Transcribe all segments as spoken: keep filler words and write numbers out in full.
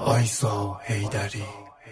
آیسا حیدری.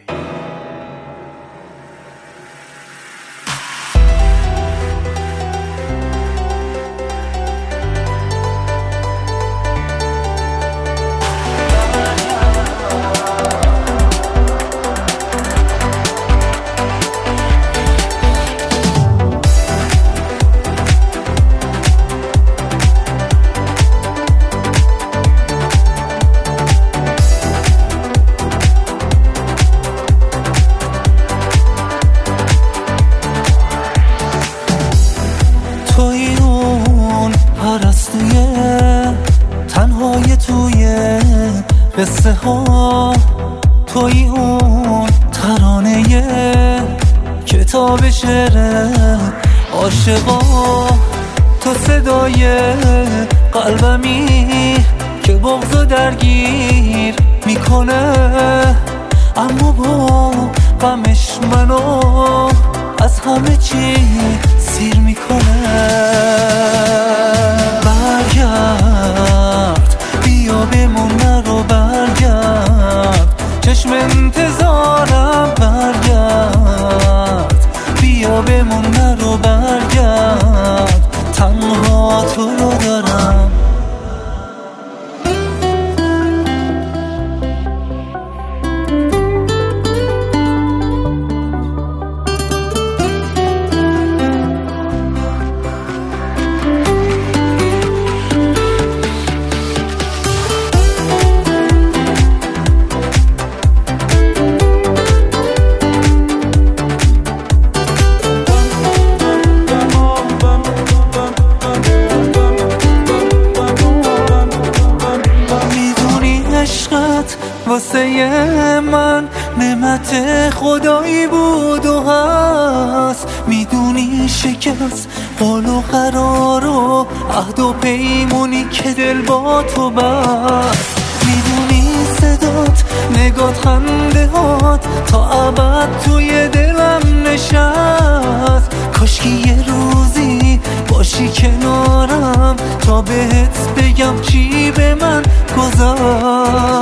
توی اون پرستوی تنهای توی قصه ها، توی اون ترانه کتاب شعر عاشقا، تو صدای قلبمی که بغضو درگیر میکنه، اما با غمش منو از همه چی سیر میکنه. برگرد بیا بمون نرو، برگرد چشم انتظارم، برگرد بیا بمون نرو، برگرد تنها تو رو دارم. واسه من نعمت خدایی بود و هست، میدونی شکست قول و قرار و عهد و پیمونی که دل با تو بست، میدونی صدات نگات خنده هات تا ابد توی دلم نشست. کاشکی یه روزی باشی کنارم تا بهت بگم چی به من گذشت.